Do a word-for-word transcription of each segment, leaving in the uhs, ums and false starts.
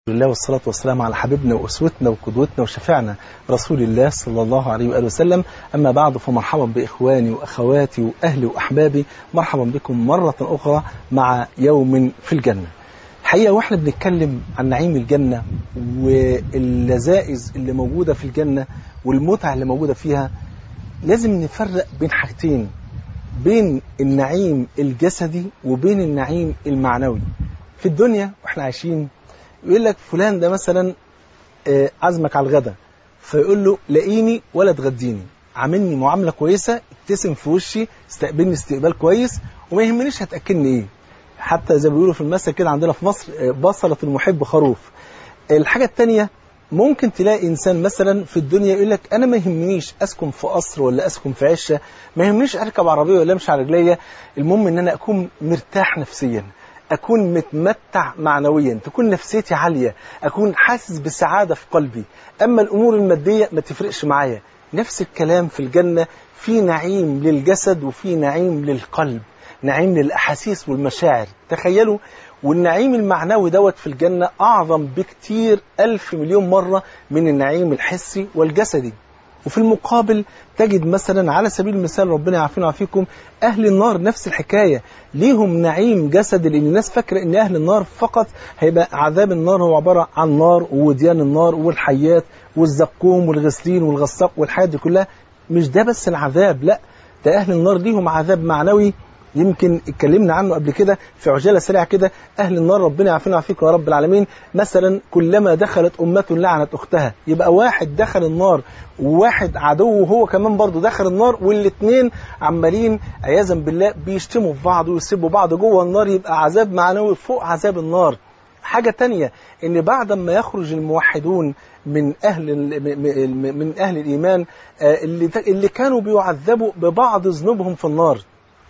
الله والصلاة والسلام على حبيبنا وأسوتنا وقدوتنا وشفيعنا رسول الله صلى الله عليه وآله وسلم. أما بعد، فمرحبا بإخواني وأخواتي وأهلي وأحبابي، مرحبا بكم مرة أخرى مع يوم في الجنة. الحقيقة وإحنا بنتكلم عن نعيم الجنة واللذائذ اللي موجودة في الجنة والمتعة اللي موجودة فيها، لازم نفرق بين حاجتين، بين النعيم الجسدي وبين النعيم المعنوي. في الدنيا وإحنا عايشين يقول لك فلان ده مثلا عزمك على الغدا، فيقول له لاقيني ولا تغديني، عاملني معاملة كويسة، ابتسم في وشي، استقبلني استقبال كويس، وما يهمنيش هتأكلني ايه. حتى زي ما بيقولوا في المثل كده عندنا في مصر، بصلة المحب خروف. الحاجة التانية، ممكن تلاقي إنسان مثلا في الدنيا يقول لك أنا ما يهمنيش أسكن في قصر ولا أسكن في عشة، ما يهمنيش أركب عربية ولا أمشي على رجليا، المهم إن أنا أكون مرتاح نفسيا، أكون متمتع معنويا، تكون نفسيتي عالية، أكون حاسس بسعادة في قلبي. أما الأمور المادية ما تفرقش معايا. نفس الكلام في الجنة، في نعيم للجسد وفي نعيم للقلب، نعيم للأحاسيس والمشاعر. تخيلوا، والنعيم المعنوي دوت في الجنة أعظم بكتير ألف مليون مرة من النعيم الحسي والجسدي. وفي المقابل تجد مثلا على سبيل المثال، ربنا يعافينا ويعافيكم، أهل النار نفس الحكاية، ليهم نعيم جسدي، لأن الناس فاكرة أن أهل النار فقط هيبقى عذاب النار هو عبارة عن نار ووديان النار والحيات والزقوم والغسلين والغساق والحاجات دي كلها. مش ده بس العذاب، لا، ده أهل النار ليهم عذاب معنوي، يمكن اتكلمنا عنه قبل كده في عجالة سريعة كده. أهل النار ربنا يعافينا ويعافيكم يا رب العالمين، مثلا كلما دخلت أمة لعنت أختها، يبقى واحد دخل النار وواحد عدو وهو كمان برضه دخل النار، والاثنين عمالين عياذا بالله بيشتموا في بعض ويسبوا بعض جوه النار، يبقى عذاب معنوي فوق عذاب النار. حاجة تانية، إن بعد ما يخرج الموحدون من أهل من أهل الإيمان اللي اللي كانوا بيعذبوا ببعض ذنوبهم في النار،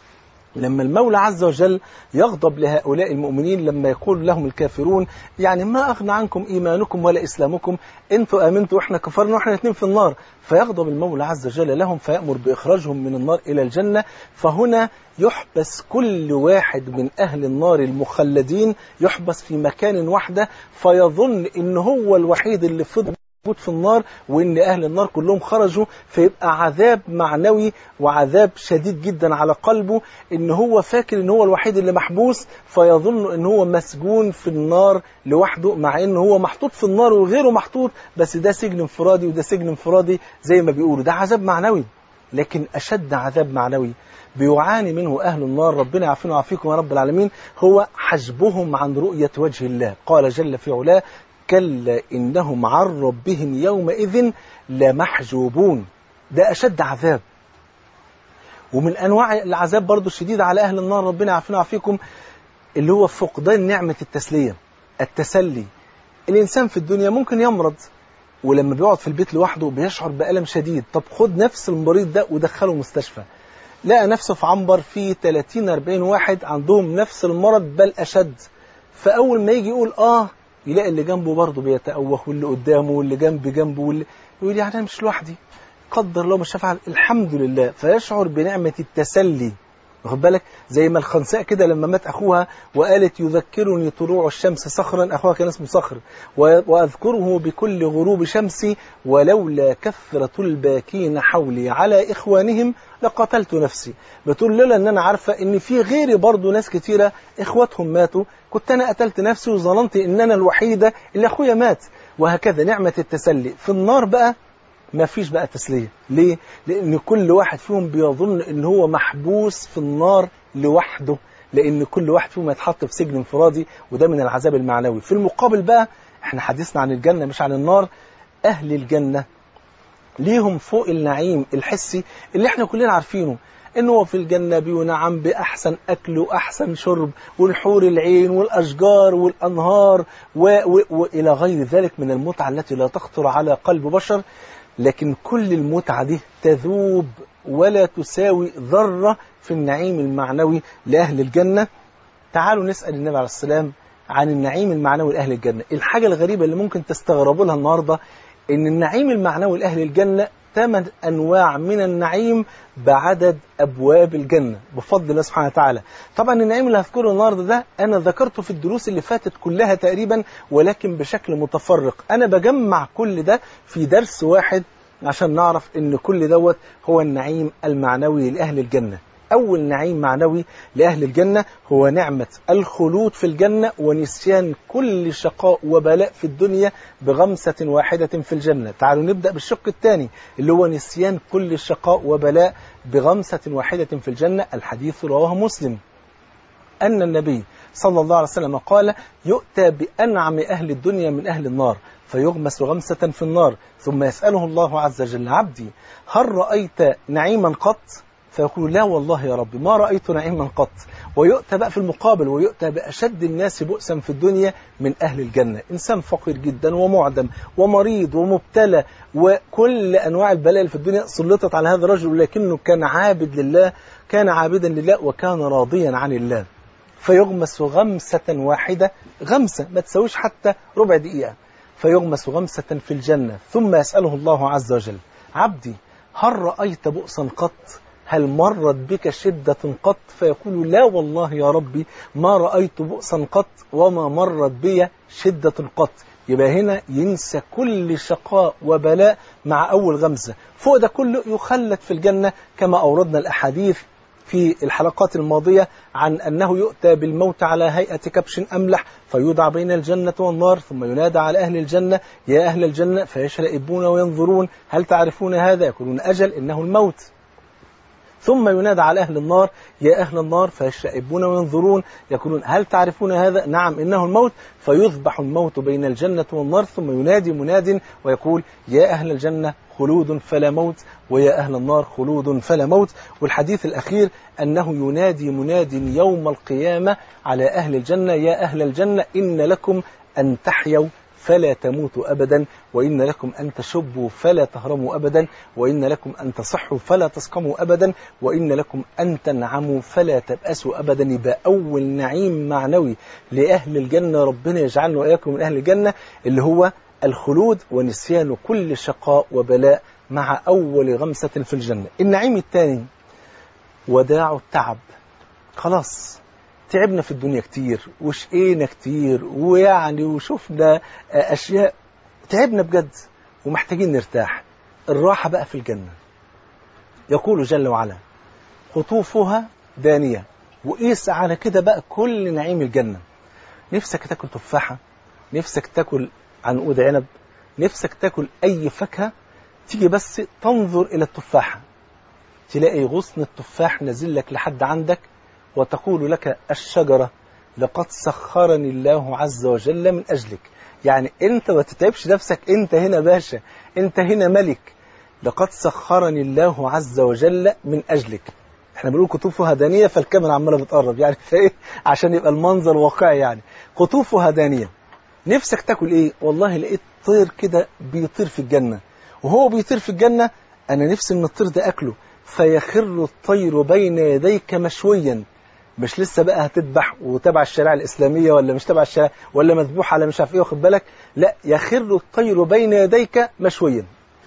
لما المولى عز وجل يغضب لهؤلاء المؤمنين لما يقول لهم الكافرون يعني ما أغنى عنكم إيمانكم ولا إسلامكم، أنتوا آمنتوا وإحنا كفرنا وإحنا الاثنين في النار، فيغضب المولى عز وجل لهم فيأمر بإخراجهم من النار إلى الجنة. فهنا يحبس كل واحد من أهل النار المخلدين، يحبس في مكان واحدة، فيظن إن هو الوحيد اللي فضل في النار وإن أهل النار كلهم خرجوا، فيبقى عذاب معنوي وعذاب شديد جدا على قلبه، إن هو فاكر إن هو الوحيد اللي محبوس، فيظن إن هو مسجون في النار لوحده، مع إن هو محطوط في النار وغيره محطوط، بس ده سجن انفرادي وده سجن انفرادي زي ما بيقولوا. ده عذاب معنوي. لكن أشد عذاب معنوي بيعاني منه أهل النار، ربنا يعافينا ويعافيكم يا رب العالمين، هو حجبهم عن رؤية وجه الله. قال جل في علاه: كلا إنهم عن ربهم يومئذ لمحجوبون. ده أشد عذاب. ومن أنواع العذاب برضو الشديد على أهل النار، ربنا يعافينا ويعافيكم، اللي هو فقدان نعمة التسلية، التسلي. الإنسان في الدنيا ممكن يمرض، ولما بيقعد في البيت لوحده بيشعر بألم شديد. طب خد نفس المريض ده ودخله مستشفى، لقى نفسه في عنبر فيه ثلاثين أربعين واحد عندهم نفس المرض بل أشد. فأول ما يجي يقول آه، يلاقي اللي جنبه برضه بيتأوه، واللي قدامه واللي جنب جنبه واللي يقول يعني أنا مش لوحدي، قدر الله مش هفعل، الحمد لله. فيشعر بنعمة التسلي. واخد بالك؟ زي ما الخنساء كده لما مات أخوها وقالت يذكرني طلوع الشمس صخرا، أخوها كان اسمه صخر، وأذكره بكل غروب شمسي، ولولا كثرة الباكين حولي على إخوانهم لقتلت نفسي. بتقول لولا أن أنا عارفة أن في غيري برضو ناس كتيرة إخواتهم ماتوا، كنت أنا قتلت نفسي وظننت أن أنا الوحيدة اللي أخويا مات. وهكذا نعمة التسلي. في النار بقى ما فيش بقى تسلية. ليه؟ لأن كل واحد فيهم بيظن أن هو محبوس في النار لوحده، لأن كل واحد فيهم يتحط في سجن انفرادي، وده من العذاب المعنوي. في المقابل بقى، احنا حديثنا عن الجنة مش عن النار، أهل الجنة ليهم فوق النعيم الحسي اللي احنا كلنا عارفينه، إنه هو في الجنة بينعم بأحسن أكل وأحسن شرب، والحور العين والأشجار والأنهار و... و... وإلى غير ذلك من المتعة التي لا تخطر على قلب بشر. لكن كل المتعة دي تذوب ولا تساوي ذرة في النعيم المعنوي لأهل الجنة. تعالوا نسأل النبي عليه السلام عن النعيم المعنوي لأهل الجنة. الحاجة الغريبة اللي ممكن تستغربوا لها النهاردة، إن النعيم المعنوي لأهل الجنة ثمان أنواع من النعيم بعدد أبواب الجنة بفضل الله سبحانه وتعالى. طبعا النعيم اللي هذكره النهارده ده أنا ذكرته في الدروس اللي فاتت كلها تقريبا، ولكن بشكل متفرق. أنا بجمع كل ده في درس واحد عشان نعرف إن كل دوت هو النعيم المعنوي لأهل الجنة. أول نعيم معنوي لأهل الجنة هو نعمة الخلود في الجنة ونسيان كل شقاء وبلاء في الدنيا بغمسة واحدة في الجنة. تعالوا نبدأ بالشق الثاني اللي هو نسيان كل شقاء وبلاء بغمسة واحدة في الجنة. الحديث رواه مسلم أن النبي صلى الله عليه وسلم قال: يؤتى بأنعم أهل الدنيا من أهل النار فيغمس غمسة في النار ثم يسأله الله عز وجل: عبدي هل رأيت نعيما قط؟ فيقول: لا والله يا رب ما رأيت نعيما قط. ويؤتى بقى في المقابل ويؤتى بأشد الناس بؤسا في الدنيا من أهل الجنة، إنسان فقير جدا ومعدم ومريض ومبتلى وكل أنواع البلاء اللي في الدنيا سلطت على هذا الرجل، لكنه كان عابد لله، كان عابدا لله وكان راضيا عن الله. فيغمس غمسة واحدة، غمسة ما تسويش حتى ربع دقيقة، فيغمس غمسة في الجنة ثم يسأله الله عز وجل: عبدي هل رأيت بؤسا قط؟ هل مرت بك شدة قط؟ فيقول: لا والله يا ربي ما رأيت بؤسا قط وما مرت بي شدة قط. يبقى هنا ينسى كل شقاء وبلاء مع أول غمزة. فوق ده كله يخلد في الجنة كما أوردنا الأحاديث في الحلقات الماضية عن أنه يؤتى بالموت على هيئة كبش أملح فيوضع بين الجنة والنار ثم ينادى على أهل الجنة: يا أهل الجنة، فيشرئبون وينظرون: هل تعرفون هذا؟ يقولون: أجل إنه الموت. ثم ينادى على أهل النار: يا أهل النار، فيشرئبون وينظرون يقولون: هل تعرفون هذا؟ نعم إنه الموت. فيذبح الموت بين الجنة والنار ثم ينادي مناد ويقول: يا أهل الجنة خلود فلا موت، ويا أهل النار خلود فلا موت. والحديث الأخير أنه ينادي مناد يوم القيامة على أهل الجنة: يا أهل الجنة إن لكم أن تحيوا فلا تموتوا أبدا، وإن لكم أن تشبوا فلا تهرموا أبدا، وإن لكم أن تصحوا فلا تسقموا أبدا، وإن لكم أن تنعموا فلا تبأسوا أبدا. يبقى أول نعيم معنوي لأهل الجنة، ربنا يجعلنا وإياكم من أهل الجنة، اللي هو الخلود ونسيان كل شقاء وبلاء مع أول غمسة في الجنة. النعيم الثاني وداع التعب. خلاص تعبنا في الدنيا كتير وشقينا كتير ويعني وشوفنا أشياء، تعبنا بجد ومحتاجين نرتاح. الراحة بقى في الجنة. يقول جل وعلا: قطوفها دانية. وقيس على كده بقى كل نعيم الجنة. نفسك تاكل تفاحة، نفسك تاكل عنقود عنب، نفسك تاكل أي فاكهة، تيجي بس تنظر إلى التفاحة تلاقي غصن التفاح نزل لك لحد عندك، وتقول لك الشجرة: لقد سخرني الله عز وجل من أجلك. يعني أنت ما تتعبش نفسك، أنت هنا باشا، أنت هنا ملك. لقد سخرني الله عز وجل من أجلك. احنا بنقول قطوفها دانية فالكاميرا عمالة بتقرب يعني فايه عشان يبقى المنظر واقعي. يعني قطوفها دانية. نفسك تاكل ايه؟ والله لقيت طير كده بيطير في الجنة، وهو بيطير في الجنة أنا نفسي من الطير ده أكله. فيخر الطير بين يديك مشويا. مش لسه بقى هتذبح وتبع الشريعة الإسلامية ولا مش تبع الشريعة ولا مذبوح على مش عارف ايه، واخد بالك؟ لا، يخر الطير بين يديك مشويا.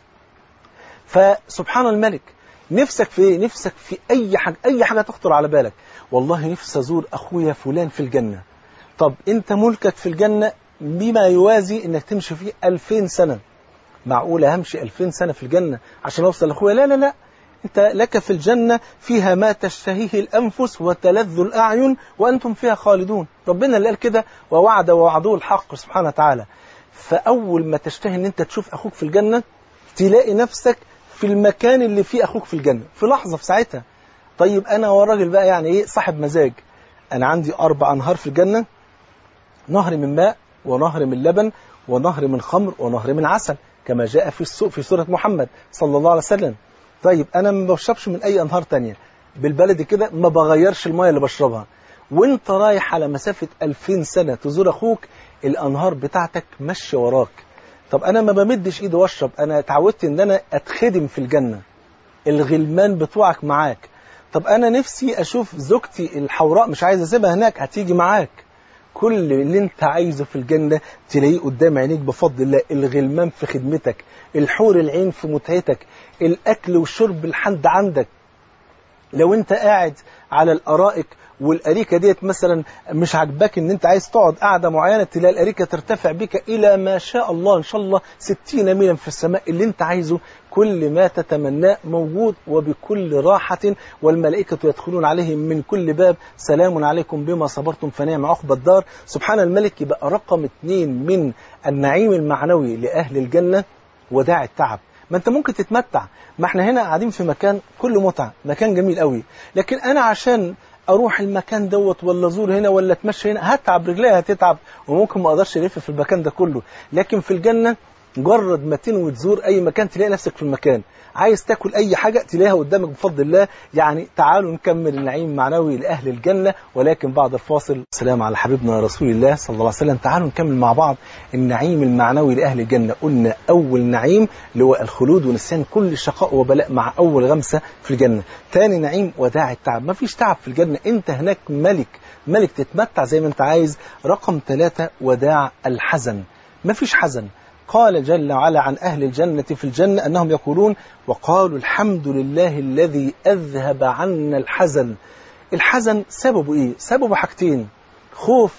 فسبحان الملك. نفسك في ايه؟ نفسك في أي حاجة، أي حاجة تخطر على بالك. والله نفسي أزور أخويا فلان في الجنة. طب أنت ملكك في الجنة بما يوازي إنك تمشي فيه ألفين سنة. معقولة همشي ألفين سنة في الجنة عشان أوصل لأخويا؟ لا لا لا، أنت لك في الجنة فيها ما تشتهيه الأنفس وتلذ الأعين وأنتم فيها خالدون. ربنا اللي قال كده: ووعد ووعده الحق سبحانه وتعالى. فأول ما تشتهي أن أنت تشوف أخوك في الجنة تلاقي نفسك في المكان اللي فيه أخوك في الجنة في لحظة، في ساعتها. طيب أنا والراجل بقى يعني إيه صاحب مزاج، أنا عندي أربع أنهار في الجنة: نهر من ماء، ونهر من لبن، ونهر من خمر، ونهر من عسل، كما جاء في السوق في سورة محمد صلى الله عليه وسلم. طيب أنا ما بشربش من أي أنهار تانية، بالبلد كده ما بغيرش المياه اللي بشربها. وانت رايح على مسافة ألفين سنة تزور أخوك، الأنهار بتاعتك ماشية وراك. طب أنا ما بمدش إيدي واشرب، أنا اتعودت إن أنا أتخدم في الجنة، الغلمان بتوعك معاك. طب أنا نفسي أشوف زوجتي الحوراء، مش عايز أسيبها هناك، هتيجي معاك. كل اللي انت عايزه في الجنة تلاقيه قدام عينيك بفضل الله. الغلمان في خدمتك، الحور العين في متعتك، الأكل والشرب لحد عندك. لو انت قاعد على الأرائك والأريكة ديت مثلا مش عاجباك ان انت عايز تقعد قاعدة معينة، تلاقي الأريكة ترتفع بك إلى ما شاء الله إن شاء الله ستين ميلا في السماء. اللي انت عايزه كل ما تتمناه موجود وبكل راحة، والملائكة يدخلون عليهم من كل باب سلام عليكم بما صبرتم فنعم عقبى الدار. سبحان الملك. يبقى رقم اثنين من النعيم المعنوي لأهل الجنة وداع التعب. ما انت ممكن تتمتع، ما احنا هنا قاعدين في مكان كله متعة، مكان جميل قوي، لكن انا عشان اروح المكان دوت ولا ازور هنا ولا اتمشى هنا هتعب، رجليها هتتعب وممكن ما اقدرش الف في المكان ده كله. لكن في الجنة مجرد ما تنوي تزور اي مكان تلاقي نفسك في المكان، عايز تاكل اي حاجة تلاقيها قدامك بفضل الله. يعني تعالوا نكمل النعيم المعنوي لأهل الجنة، ولكن بعد الفاصل. السلام على حبيبنا رسول الله صلى الله عليه وسلم. تعالوا نكمل مع بعض النعيم المعنوي لأهل الجنة. قلنا أول نعيم اللي هو الخلود ونسيان كل شقاء وبلاء مع أول غمسة في الجنة. تاني نعيم وداع التعب، ما فيش تعب في الجنة، انت هناك ملك ملك تتمتع زي ما انت عايز. رقم ثلاثة وداع الحزن، ما فيش حزن. قال جل وعلا عن أهل الجنة في الجنة أنهم يقولون وقالوا الحمد لله الذي أذهب عنا الحزن. الحزن سببه إيه؟ سببه حاجتين: خوف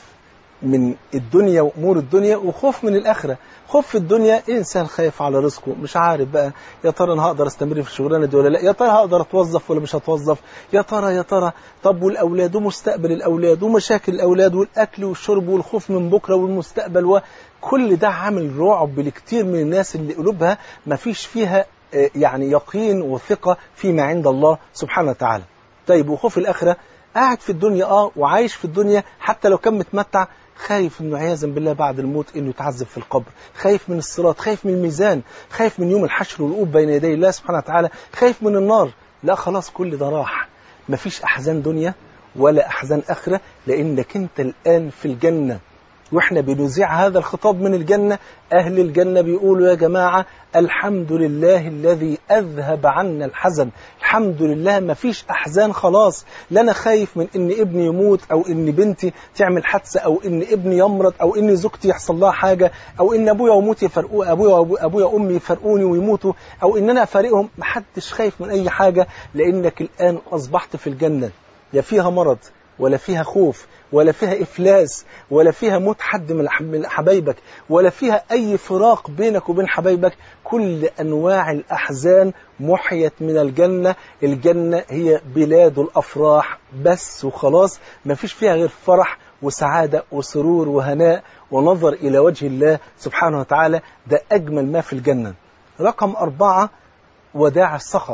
من الدنيا وأمور الدنيا، وخوف من الآخرة. خوف في الدنيا، إنسان خايف على رزقه، مش عارف بقى يا ترى أنا هقدر استمر في الشغلانة دي ولا لا، يا ترى هقدر أتوظف ولا مش هتوظف، يا ترى يا ترى طب والأولاد ومستقبل الأولاد ومشاكل الأولاد والأكل والشرب والخوف من بكرة والمستقبل، وكل ده عامل رعب لكتير من الناس اللي قلوبها ما فيش فيها يعني يقين وثقة فيما عند الله سبحانه وتعالى. طيب وخوف الآخرة، قاعد في الدنيا اه وعايش في الدنيا حتى لو كان متمتع، خايف انه عياذا بالله بعد الموت انه يتعذب في القبر، خايف من الصراط، خايف من الميزان، خايف من يوم الحشر والوقوف بين يدي الله سبحانه وتعالى، خايف من النار. لا خلاص كل ده راح، مفيش احزان دنيا ولا احزان اخره، لانك انت الان في الجنه. واحنا بنذيع هذا الخطاب من الجنة، أهل الجنة بيقولوا يا جماعة الحمد لله الذي أذهب عنا الحزن. الحمد لله ما فيش أحزان خلاص، لا أنا خايف من إن ابني يموت، أو إن بنتي تعمل حادثة، أو إن ابني يمرض، أو إن زوجتي يحصل لها حاجة، أو إن أبويا وأمي يفرقوا أبويا أبويا وأمي يفرقوني ويموتوا، أو إن أنا أفارقهم. محدش خايف من أي حاجة، لأنك الآن أصبحت في الجنة، لا فيها مرض ولا فيها خوف ولا فيها إفلاس ولا فيها موت حد من حبايبك ولا فيها أي فراق بينك وبين حبايبك. كل أنواع الأحزان محيت من الجنة. الجنة هي بلاد الأفراح بس وخلاص، ما فيش فيها غير فرح وسعادة وسرور وهناء ونظر إلى وجه الله سبحانه وتعالى. ده أجمل ما في الجنة. رقم أربعة وداع السخط.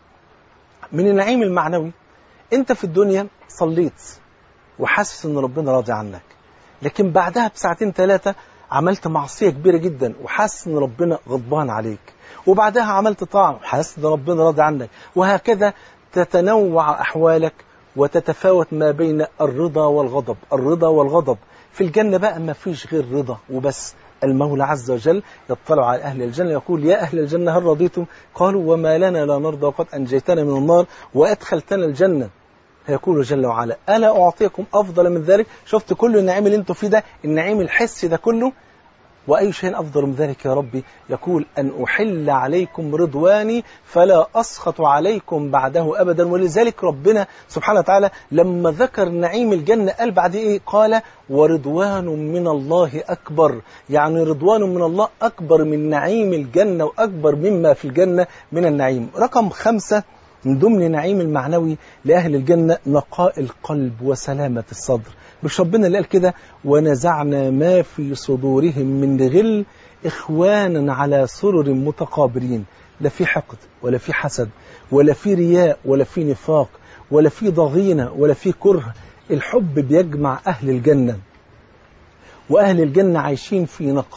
من النعيم المعنوي، أنت في الدنيا صليت وحاسس ان ربنا راضي عنك، لكن بعدها بساعتين ثلاثة عملت معصية كبيرة جدا وحاسس ان ربنا غضبان عليك، وبعدها عملت طاعة وحاسس ان ربنا راضي عنك، وهكذا تتنوع أحوالك وتتفاوت ما بين الرضا والغضب. الرضا والغضب في الجنة بقى ما فيش غير رضا وبس. المولى عز وجل يطلع على أهل الجنة يقول يا أهل الجنة هل رضيتم؟ قالوا وما لنا لا نرضى وقد أنجيتنا من النار وأدخلتنا الجنة. يقول جل وعلا ألا أعطيكم أفضل من ذلك؟ شفت كل النعيم اللي انتم فيه ده، النعيم الحسي ده كله، وأي شيء أفضل من ذلك يا ربي؟ يقول أن أحل عليكم رضواني فلا أسخط عليكم بعده أبدا. ولذلك ربنا سبحانه وتعالى لما ذكر نعيم الجنة قال بعد إيه؟ قال ورضوان من الله أكبر. يعني رضوان من الله أكبر من نعيم الجنة وأكبر مما في الجنة من النعيم. رقم خمسة من ضمن نعيم المعنوي لأهل الجنة نقاء القلب وسلامة الصدر. مش ربنا اللي قال كده ونزعنا ما في صدورهم من غل إخوانا على سرر متقابلين؟ لا في حقد ولا في حسد ولا في رياء ولا في نفاق ولا في ضغينة ولا في كره. الحب بيجمع أهل الجنة، وأهل الجنة عايشين في نقاء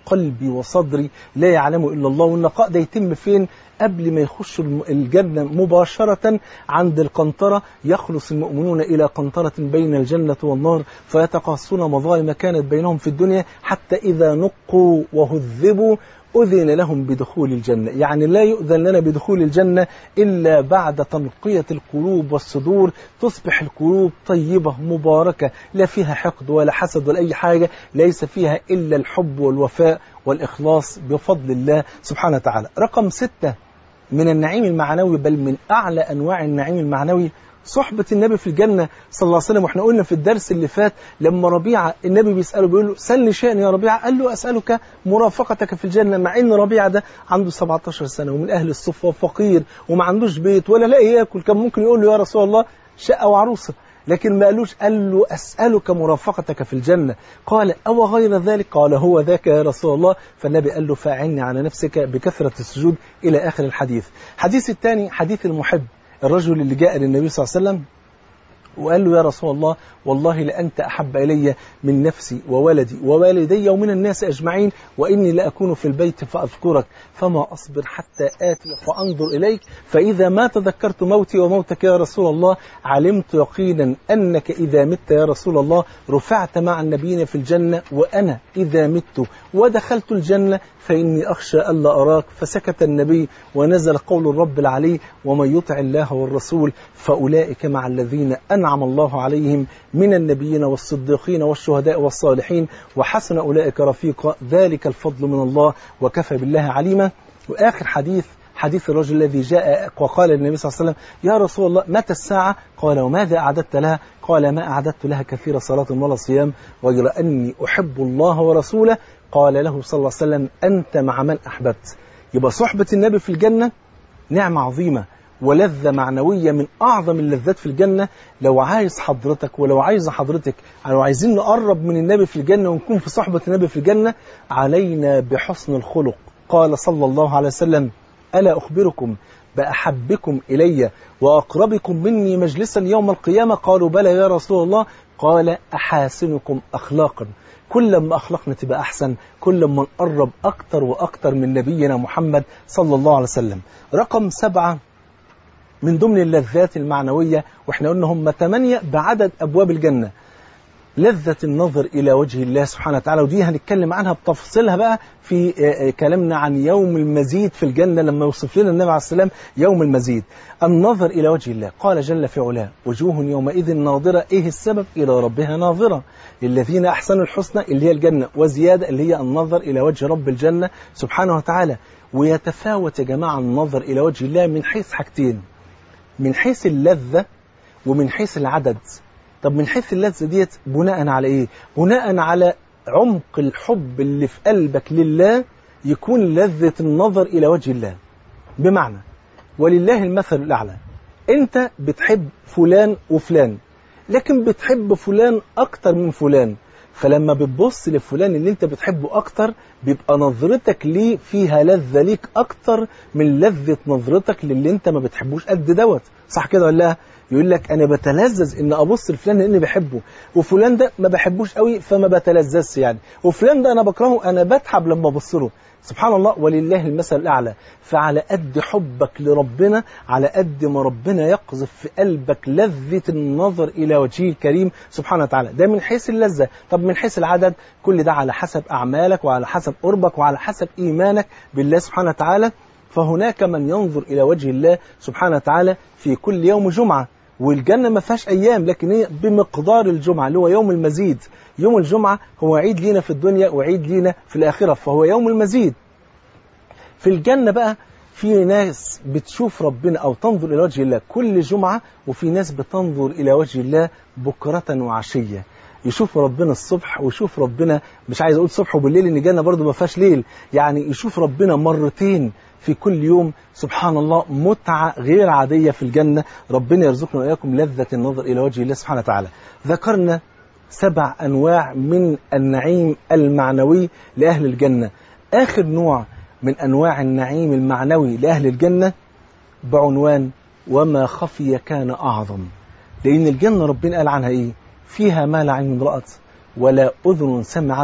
قلبي وصدري لا يعلم إلا الله. والنقاء ده يتم فين؟ قبل ما يخشوا الجنة مباشرة عند القنطرة يخلص المؤمنون إلى قنطرة بين الجنة والنار فيتقاصون مظالم كانت بينهم في الدنيا حتى إذا نقوا وهذبوا أذن لهم بدخول الجنة. يعني لا يؤذن لنا بدخول الجنة إلا بعد تنقية القلوب والصدور، تصبح القلوب طيبة مباركة لا فيها حقد ولا حسد ولا أي حاجة، ليس فيها إلا الحب والوفاء والإخلاص بفضل الله سبحانه وتعالى. رقم ستة من النعيم المعنوي، بل من أعلى أنواع النعيم المعنوي، صحبة النبي في الجنة صلى الله عليه وسلم. واحنا قلنا في الدرس اللي فات لما ربيعة النبي بيسأله بيقول له سلني شيئا يا ربيعة، قال له أسألك مرافقتك في الجنة، مع ان ربيعة ده عنده سبعتاشر سنة ومن أهل الصفة وفقير وما عندوش بيت ولا لاقي ياكل، كان ممكن يقول له يا رسول الله شقة وعروسة، لكن ما قالوش، قال له أسألك مرافقتك في الجنة. قال أو غير ذلك؟ قال هو ذاك يا رسول الله. فالنبي قال له فاعني على نفسك بكثرة السجود إلى آخر الحديث. حديث الثاني حديث المحب، الرجل اللي جاء للنبي صلى الله عليه وسلم وقال له يا رسول الله والله لأنت أحب إلي من نفسي وولدي ووالدي ومن الناس أجمعين، وإني لأكون في البيت فأذكرك فما أصبر حتى آتي فأنظر إليك، فإذا ما تذكرت موتي وموتك يا رسول الله علمت يقينا أنك إذا مت يا رسول الله رفعت مع النبيين في الجنة، وأنا إذا مت ودخلت الجنة فإني أخشى ألا أراك. فسكت النبي ونزل قول الرب العلي ومن يطع الله والرسول فأولئك مع الذين أنعم الله عليهم من النبيين والصديقين والشهداء والصالحين وحسن أولئك رفيقا، ذلك الفضل من الله وكفى بالله عليما. وآخر حديث حديث الرجل الذي جاء وقال للنبي صلى الله عليه وسلم يا رسول الله متى الساعة؟ قال وماذا أعددت لها؟ قال ما أعددت لها كثير صلاة ولا صيام غير أني أحب الله ورسوله. قال له صلى الله عليه وسلم أنت مع من أحببت. يبقى صحبة النبي في الجنة نعمة عظيمة ولذة معنوية من أعظم اللذات في الجنة. لو عايز حضرتك ولو عايز حضرتك لو عايزين نقرب من النبي في الجنة ونكون في صحبة النبي في الجنة علينا بحسن الخلق. قال صلى الله عليه وسلم ألا أخبركم بأحبكم إلي وأقربكم مني مجلسا يوم القيامة؟ قالوا بلى يا رسول الله. قال أحاسنكم أخلاقا. كل ما أخلاقنا تبقى أحسن كل ما نقرب أكتر وأكتر من نبينا محمد صلى الله عليه وسلم. رقم سبعة من ضمن اللذات المعنوية، وإحنا قلنا هم ثمانية بعدد أبواب الجنة، لذة النظر إلى وجه الله سبحانه وتعالى، ودي هنتكلم عنها بتفصيلها بقى في كلامنا عن يوم المزيد في الجنة لما يوصف لنا النبي عليه السلام يوم المزيد. النظر إلى وجه الله، قال جل في علاه وجوه يومئذ ناظرة. إيه السبب؟ إلى ربها ناظرة. للذين أحسنوا الحسنى اللي هي الجنة وزيادة اللي هي النظر إلى وجه رب الجنة سبحانه وتعالى. ويتفاوت يا جماعة النظر إلى وجه الله من حيث حاجتين، من حيث اللذة ومن حيث العدد. طب من حيث اللذة ديت بناء على إيه؟ بناء على عمق الحب اللي في قلبك لله يكون لذة النظر إلى وجه الله. بمعنى ولله المثل الأعلى، أنت بتحب فلان وفلان لكن بتحب فلان أكتر من فلان، فلما بتبص لفلان اللي انت بتحبه أكتر بيبقى نظرتك ليه فيها لذة ليك أكتر من لذة نظرتك للي انت ما بتحبوش قد دوت. صح كده ولا لا؟ يقول لك أنا بتلذذ إن أبص لفلان لأني بحبه، وفلان ده ما بحبوش قوي فما بتلذذش يعني، وفلان ده أنا بكرهه أنا بتعب لما أبص له. سبحان الله، ولله المثل الأعلى. فعلى قد حبك لربنا على قد ما ربنا يقذف في قلبك لذة النظر إلى وجهه الكريم سبحانه وتعالى. ده من حيث اللذة. طب من حيث العدد، كل ده على حسب أعمالك وعلى حسب قربك وعلى حسب إيمانك بالله سبحانه وتعالى. فهناك من ينظر إلى وجه الله سبحانه وتعالى في كل يوم جمعة، والجنة ما فيهاش أيام لكن هي بمقدار الجمعة اللي هو يوم المزيد. يوم الجمعة هو عيد لينا في الدنيا وعيد لينا في الآخرة، فهو يوم المزيد. في الجنة بقى في ناس بتشوف ربنا أو تنظر إلى وجه الله كل جمعة، وفي ناس بتنظر إلى وجه الله بكرة وعشية. يشوف ربنا الصبح ويشوف ربنا، مش عايز أقول صبح وبالليل إن الجنة برضو ما فيهاش ليل، يعني يشوف ربنا مرتين في كل يوم. سبحان الله، متعة غير عادية في الجنة. ربنا يرزقنا وإياكم لذة النظر إلى وجه الله سبحانه وتعالى. ذكرنا سبع أنواع من النعيم المعنوي لأهل الجنة. آخر نوع من أنواع النعيم المعنوي لأهل الجنة بعنوان وما خفي كان أعظم. لأن الجنة ربنا قال عنها إيه؟ فيها ما لا عين رأت ولا أذن سمعت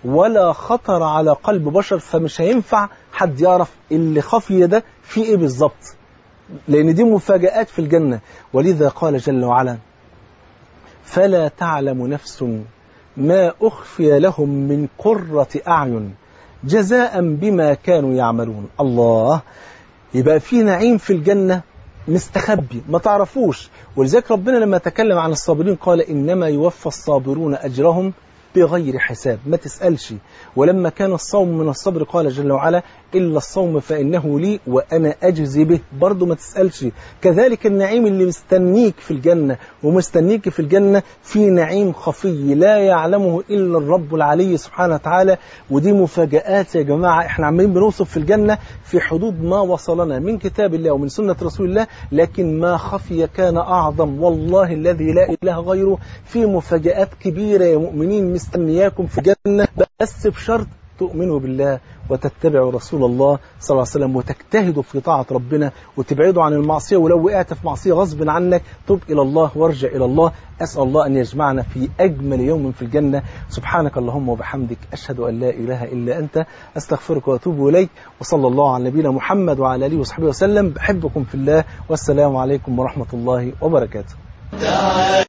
ولا خطر على قلب بشر، فمش هينفع حد يعرف اللي خفي ده في ايه بالظبط، لان دي مفاجآت في الجنة. ولذا قال جل وعلا فلا تعلم نفس ما أخفي لهم من قرة أعين جزاء بما كانوا يعملون. الله، يبقى في نعيم في الجنة مستخبي ما تعرفوش. ولذلك ربنا لما تكلم عن الصابرين قال إنما يوفى الصابرون أجرهم بغير حساب، ما تسألش. ولما كان الصوم من الصبر قال جل وعلا إلا الصوم فإنه لي وأنا أجزي به، برضو ما تسألش. كذلك النعيم اللي مستنيك في الجنة ومستنيك في الجنة في نعيم خفي لا يعلمه إلا الرب العلي سبحانه وتعالى. ودي مفاجآت يا جماعة، احنا عمالين بنوصف في الجنة في حدود ما وصلنا من كتاب الله ومن سنة رسول الله، لكن ما خفي كان أعظم. والله الذي لا إله غيره في مفاجآت كبيرة يا مؤمنين مستنياكم في الجنة، بس بشرط تؤمنوا بالله وتتبعوا رسول الله صلى الله عليه وسلم وتجتهدوا في طاعة ربنا وتبعدوا عن المعصية. ولو وقعت في معصية غصب عنك تب إلى الله وارجع إلى الله. أسأل الله أن يجمعنا في أجمل يوم في الجنة. سبحانك اللهم وبحمدك، أشهد أن لا إله إلا أنت، أستغفرك وأتوب إليك. وصلى الله على نبينا محمد وعلى آله وصحبه وسلم. بحبكم في الله، والسلام عليكم ورحمة الله وبركاته.